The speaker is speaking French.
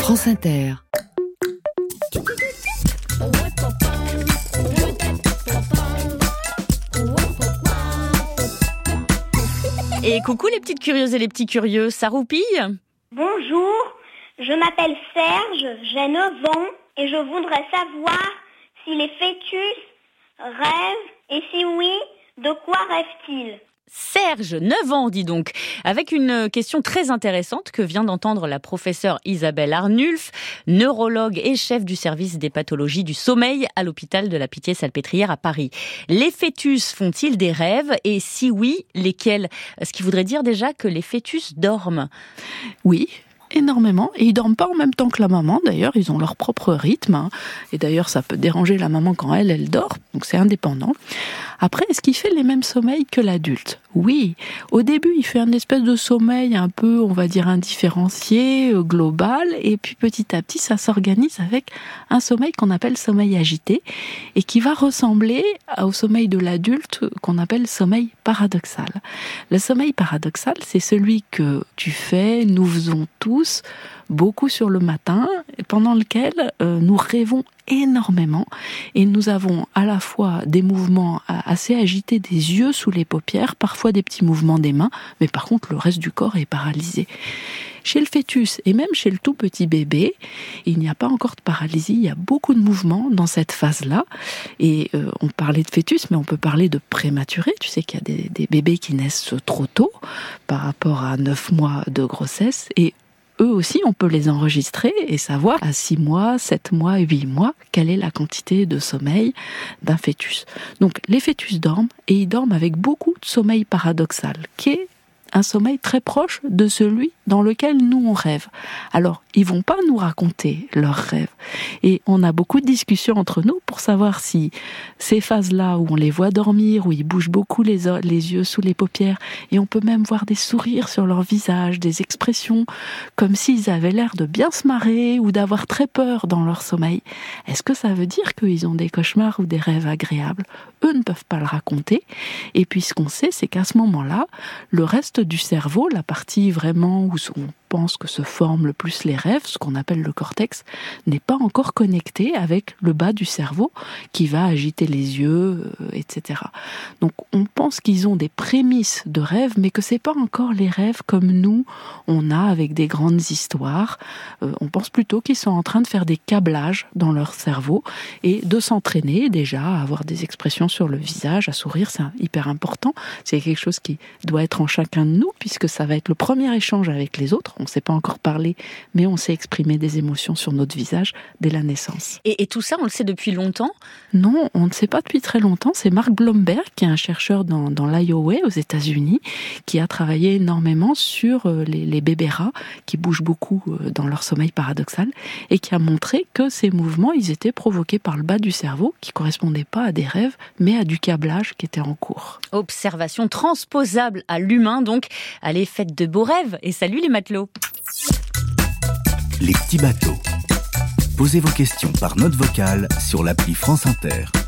France Inter. Et coucou les petites curieuses et les petits curieux, ça roupille ? Bonjour, je m'appelle Serge, j'ai 9 ans et je voudrais savoir si les fœtus rêvent et si oui, de quoi rêvent-ils ? Serge, 9 ans, dis donc, avec une question très intéressante que vient d'entendre la professeure Isabelle Arnulf, neurologue et chef du service des pathologies du sommeil à l'hôpital de la Pitié-Salpêtrière à Paris. Les fœtus font-ils des rêves ? Et si oui, lesquels ? Ce qui voudrait dire déjà que les fœtus dorment. Oui, énormément. Et ils dorment pas en même temps que la maman, d'ailleurs, ils ont leur propre rythme. Et d'ailleurs, ça peut déranger la maman quand elle dort, donc c'est indépendant. Après, est-ce qu'il fait les mêmes sommeils que l'adulte ? Oui. Au début, il fait un espèce de sommeil un peu, on va dire, indifférencié, global, et puis petit à petit, ça s'organise avec un sommeil qu'on appelle sommeil agité, et qui va ressembler au sommeil de l'adulte qu'on appelle sommeil paradoxal. Le sommeil paradoxal, c'est celui que tu fais, nous faisons tous, beaucoup sur le matin, pendant lequel nous rêvons énormément et nous avons à la fois des mouvements assez agités des yeux sous les paupières, parfois des petits mouvements des mains, mais par contre le reste du corps est paralysé. Chez le fœtus et même chez le tout petit bébé, il n'y a pas encore de paralysie, il y a beaucoup de mouvements dans cette phase-là. Et on parlait de fœtus, mais on peut parler de prématuré. Tu sais qu'il y a des bébés qui naissent trop tôt par rapport à 9 mois de grossesse, et eux aussi, on peut les enregistrer et savoir à 6 mois, 7 mois, 8 mois, quelle est la quantité de sommeil d'un fœtus. Donc, les fœtus dorment et ils dorment avec beaucoup de sommeil paradoxal, qui est un sommeil très proche de celui dans lequel nous on rêve. Alors, ils vont pas nous raconter leurs rêves. Et on a beaucoup de discussions entre nous pour savoir si ces phases-là où on les voit dormir, où ils bougent beaucoup les yeux sous les paupières, et on peut même voir des sourires sur leur visage, des expressions comme s'ils avaient l'air de bien se marrer ou d'avoir très peur dans leur sommeil. Est-ce que ça veut dire qu'ils ont des cauchemars ou des rêves agréables ? Eux ne peuvent pas le raconter. Et puis ce qu'on sait, c'est qu'à ce moment-là, le reste du cerveau, la partie vraiment où on pense que se forment le plus les rêves, ce qu'on appelle le cortex, n'est pas encore connecté avec le bas du cerveau qui va agiter les yeux, etc. Donc on pense qu'ils ont des prémices de rêves, mais que c'est pas encore les rêves comme nous, on a avec des grandes histoires. On pense plutôt qu'ils sont en train de faire des câblages dans leur cerveau et de s'entraîner déjà à avoir des expressions sur le visage, à sourire, c'est hyper important. C'est quelque chose qui doit être en chacun de nous, puisque ça va être le premier échange avec les autres. On ne sait pas encore parler, mais on sait exprimer des émotions sur notre visage dès la naissance. Et tout ça, on le sait depuis longtemps ? Non, on ne sait pas depuis très longtemps. C'est Mark Blomberg, qui est un chercheur dans l'Iowa, aux États-Unis, qui a travaillé énormément sur les bébés rats, qui bougent beaucoup dans leur sommeil paradoxal, et qui a montré que ces mouvements, ils étaient provoqués par le bas du cerveau, qui ne correspondaient pas à des rêves, mais à du câblage qui était en cours. Observation transposable à l'humain, donc. Allez, faites de beaux rêves et salut les matelots. Les petits bateaux. Posez vos questions par note vocale sur l'appli France Inter.